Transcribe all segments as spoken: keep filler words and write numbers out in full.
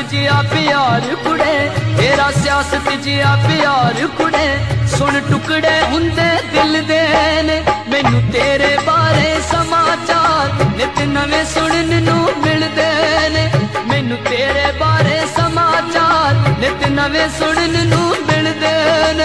जिया प्यार कुड़े, तेरा सियासत जिया प्यार कुड़े। सुन टुकड़े हुंदे दिल दे ने, मैनू तेरे बारे समाचार नित नवे सुनन नू मिलदे ने। मैनू तेरे बारे समाचार नित नवे सुनन नू मिलदे ने।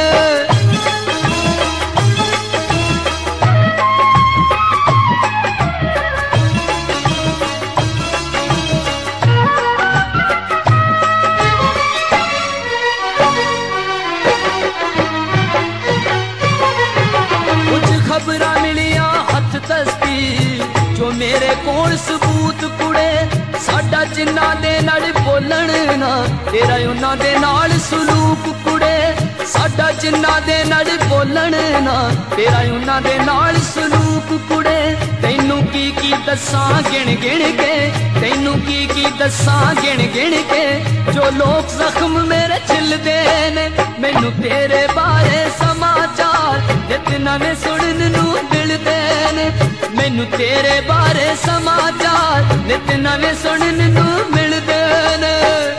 खबरां मिलियां हथ दस्ती जो मेरे कोल सबूत कुड़े। साडा जिन्ना दे नाल बोलण ना, तेरा उन्हां दे नाल सलूक कुड़े। साडा जिन्ना दे नाल बोलण ना, तेरा उन्हां दे नाल सलूक कुड़े। तैनू की की दस्सां गिण गिण के, तैनू की की दस्सां गिण गिण के। जो लोग जख्म मेरे छिलदे ने, मैनू तेरे बारे समाचार नित नवे सुनन नू मिलदे ने। मैनू तेरे बारे समाचार नित नवे सुनन नू मिलदे ने।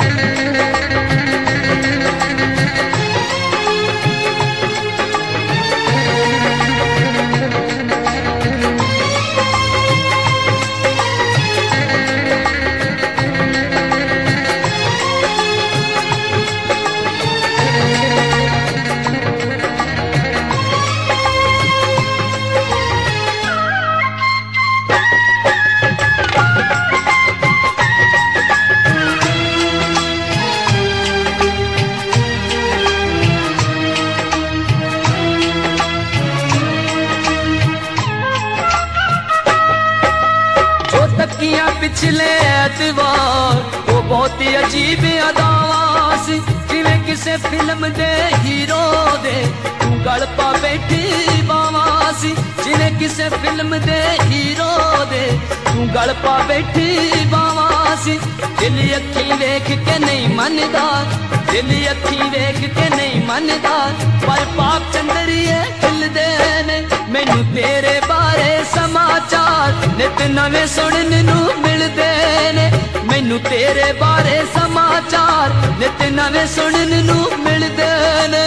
पिछले एतवार वो बहुत ही अजीब अदावा सी, जिवें किसे फिल्म दे हीरो दे तू गल पा बैठी बावा सी। जिवें किसे फिल्म दे हीरो दे तू गल पा बैठी बावा सी। दिल अखी वेख के नहीं मनदा, दिल अखी वेख के नहीं मनदा, पर पाप चंदरिए खिलदे ने। मैनू तेरे बारे समाचार नित नवे सुनन नू मिलदे ने। मैनू तेरे बारे समाचार नित नवे सुनन नू मिलदे ने।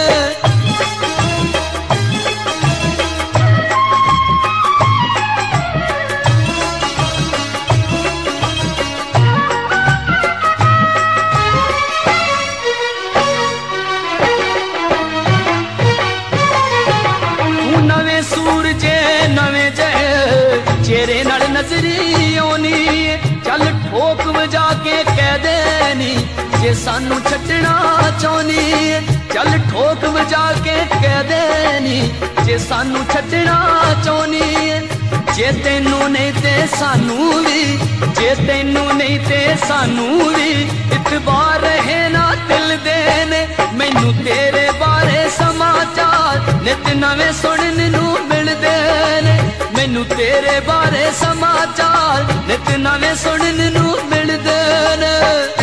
नवे चेहरे नाल नजरी आनी, चल ठोक वजा के कह देनी जे सानू छड्डना चाहनी। चल ठोक वजा के कह देनी जे सानू छड्डना चाहनी। जे तेनू नहीं ते सानू भी, जे तेनू नहीं ते सानू भी इतबार रहे ना दिल देने। मैनू तेरे बारे समाचार नित नवे सुनन नू मिलदे ने। मैनू तेरे बारे समाचार नित नवे सुनन नू मिलदे ने।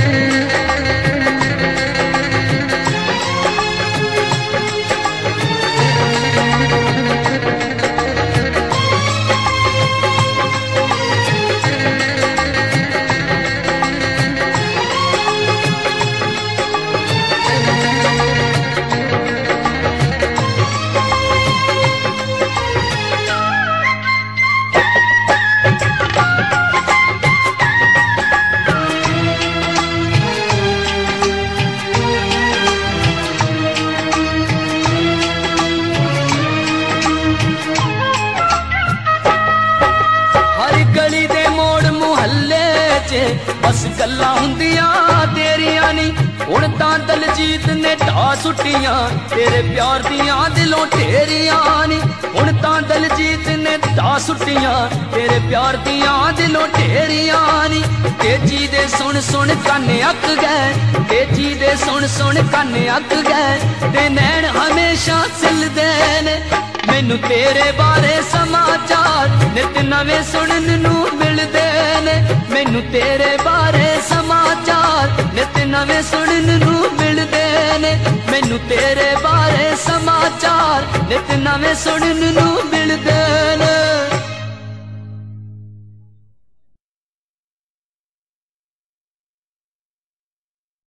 बस गल्लां हुंदियां तेरियां नी, हुण तां दलजीत ने ढा सुट्टियां तेरे प्यार दियां दिलों ढेरियां नी। हुण तां दलजीत ने ढा सुट्टियां तेरे प्यार दियां दिलों ढेरियां नी। तेजी दे सुन सुन कन्ने अक गए, तेजी दे सुन सुन कन्ने अक गए, ते नैन हमेशा सिलदे ने। मैनू तेरे बारे समाचार नित नवे सुनन नू मिलदे ने। मैनू तेरे बारे समाचार नित नवे सुनन नू मिलदे ने। मैनू तेरे बारे समाचार नित नवे सुनन नू